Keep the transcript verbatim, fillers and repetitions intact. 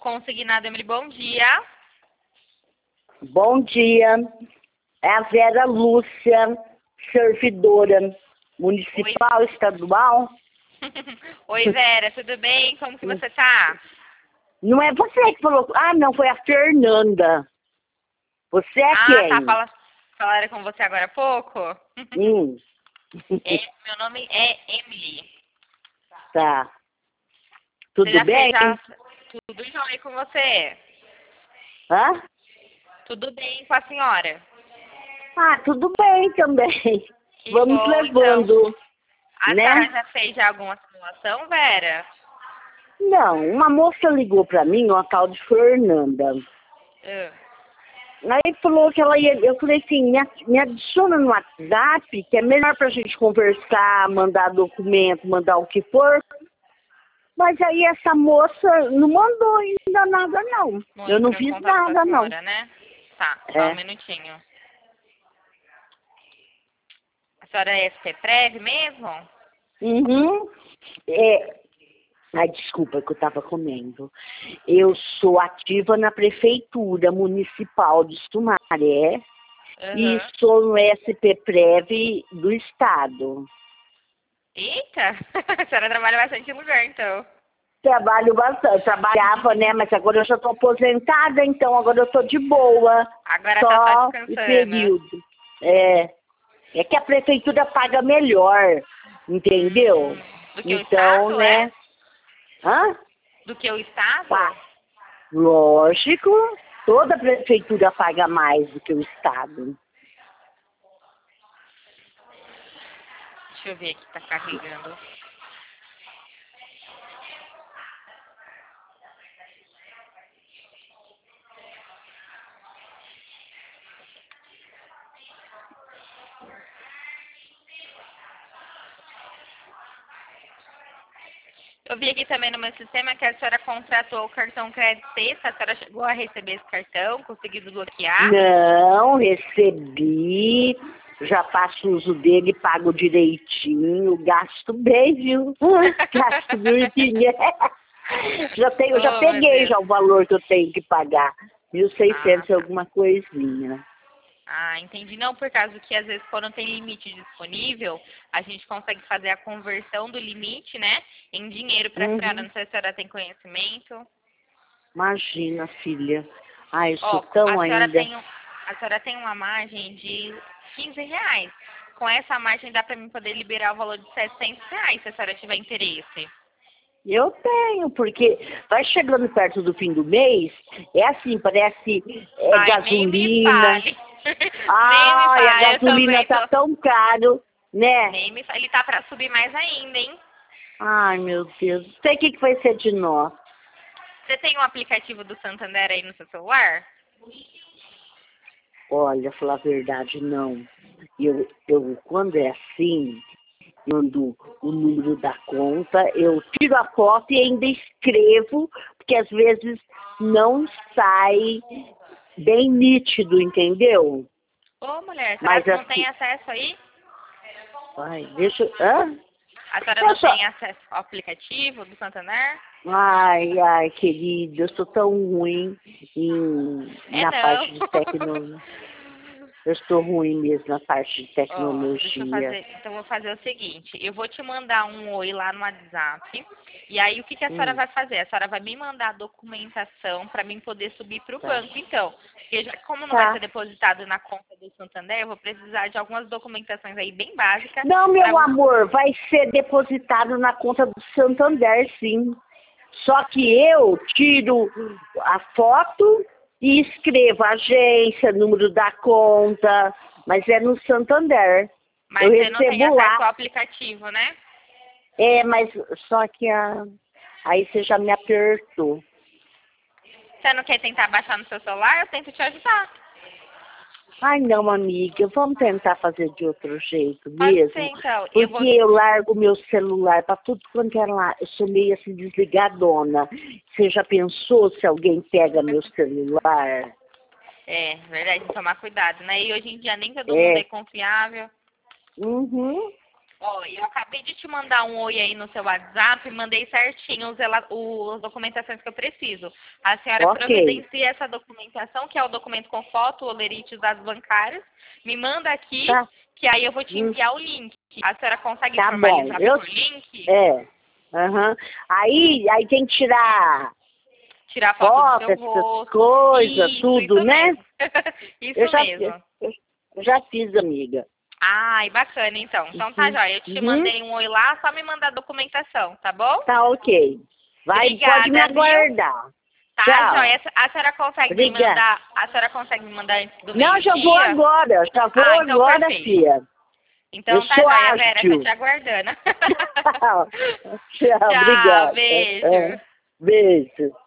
Consignado, Emily, bom dia. Bom dia. É a Vera Lúcia, servidora municipal, Oi. estadual. Oi, Vera, tudo bem? Como que você tá? Não é você que falou. Ah, não, foi a Fernanda. Você é Ah, quem? tá. Fala, falaram com você agora há pouco? Hum. É, meu nome é Emily. Tá. Você Tudo já fez bem? já tudo jóia com você? Hã? Tudo bem com a senhora? Ah, tudo bem também. Que Vamos bom, então. levando, A né? senhora já fez já alguma simulação, Vera? Não, uma moça ligou pra mim, uma tal de Fernanda. Ah, Aí falou que ela ia. Eu falei assim, me, ad- me adiciona no WhatsApp, que é melhor pra gente conversar, mandar documento, mandar o que for. Mas aí essa moça não mandou ainda nada, não. não Eu não entrou em fiz contato com a nada, não. senhora, né? Tá, só um É. minutinho. A senhora é S P Prev mesmo? Uhum. É. Ai, desculpa que eu estava comendo. Eu sou ativa na Prefeitura Municipal de Sumaré e Aham. sou no S P Prev do Estado. Eita! A senhora trabalha bastante em lugar, então. Trabalho bastante, trabalhava, né? Mas agora eu já estou aposentada, então agora eu estou de boa, Agora tá só só em descansando. período. É, é que a prefeitura paga melhor, entendeu? Hum, do que o Então, Estado, é? né? Hã? Do que o Estado? Pá, lógico, toda prefeitura paga mais do que o Estado. Deixa eu ver aqui, tá carregando. Eu vi aqui também no meu sistema que a senhora contratou o cartão crédito sexta. A senhora chegou a receber esse cartão, conseguiu desbloquear? Não, recebi, já faço uso dele, pago direitinho, gasto bem, viu? Gasto bonitinho. Já tenho, já Oh, meu peguei Deus. já o valor que eu tenho que pagar. Mil e Ah, seiscentos e tá. alguma coisinha. Ah, entendi. Não, por causa que às vezes quando tem limite disponível, a gente consegue fazer a conversão do limite, né, em dinheiro para a senhora. Uhum. Não sei se a senhora tem conhecimento. Imagina, filha. Ai, eu sou Ó, a tão senhora ainda. tem, um- a senhora tem uma margem de quinze reais. Com essa margem dá para mim poder liberar o valor de setecentos reais, se a senhora tiver interesse. Eu tenho, porque vai chegando perto do fim do mês, é assim, parece é, Ai, nem me gasolina. fale. Nem me Ai, a fale, eu gasolina também tá tô. tão caro, né? Nem me fale. Ele tá para subir mais ainda, hein? Ai, meu Deus. Não sei o que, que vai ser de nós. Você tem um aplicativo do Santander aí no seu celular? Olha, falar a verdade, não. Eu, eu, quando é assim, mando o número da conta, eu tiro a foto e ainda escrevo, porque às vezes não sai bem nítido, entendeu? Ô, mulher, a senhora Mas não tem assim, acesso aí? ai, deixa eu... Hã? A senhora Eu não só... tem acesso ao aplicativo do Santander? Ai, ai, querida, eu sou tão ruim em, É na não. parte de tecnologia. Eu estou ruim mesmo na parte de Ó, deixa eu tecnologia. fazer. Então, eu vou fazer o seguinte: eu vou te mandar um oi lá no WhatsApp. E aí, o que, que a senhora Hum, vai fazer? A senhora vai me mandar a documentação para mim poder subir para o tá. banco. Então, porque já, como não vai ser Tá. depositado na conta do Santander, eu vou precisar de algumas documentações aí bem básicas Não, para meu você. amor, vai ser depositado na conta do Santander, sim. Só que eu tiro a foto e escrevo agência, número da conta, mas é no Santander. Eu Mas você não tem recebo acesso lá. ao aplicativo, né? É, mas só que a... aí você já me apertou. Você não quer tentar baixar no seu celular? Eu tento te ajudar. Ai, não, amiga, vamos tentar fazer de outro jeito Pode ser, mesmo. então. Eu Porque vou. eu largo meu celular para tudo quanto é lá. Eu sou meio assim desligadona. Você já pensou se alguém pega meu celular? É, verdade, tem que tomar cuidado, né? E hoje em dia nem todo mundo é É. confiável. Uhum. Ó, eu acabei de te mandar um oi aí no seu WhatsApp e mandei certinho os, rela- o- as documentações que eu preciso. A senhora Ok. providencia essa documentação, que é o documento com foto, olerite e os dados bancários. Me manda aqui, Tá, que aí eu vou te hum, enviar o link. A senhora consegue tá bom. formalizar Eu, por link? é, aham. Aí, aí tem que tirar Tirar foto do foto, seu essas rosto. coisas, Isso, tudo, isso né? mesmo. Eu Isso já, mesmo. eu, eu já fiz, amiga. Ai, bacana, então. Então tá, Uhum, jóia. Eu te uhum. mandei um oi lá, só me mandar a documentação, tá bom? Tá ok. Vai, pode me Obrigada, viu? aguardar. Tá, Tchau. jóia. A senhora consegue me Obrigada. mandar, a senhora consegue me mandar antes do Não, já vou meio-dia? agora. Já vou Ah, então agora, perfeito. filha. Eu Então tá, sou jóia, Vera, tô ágil. te aguardando. Tchau. Tchau, Tchau, obrigada. É, beijo. beijo.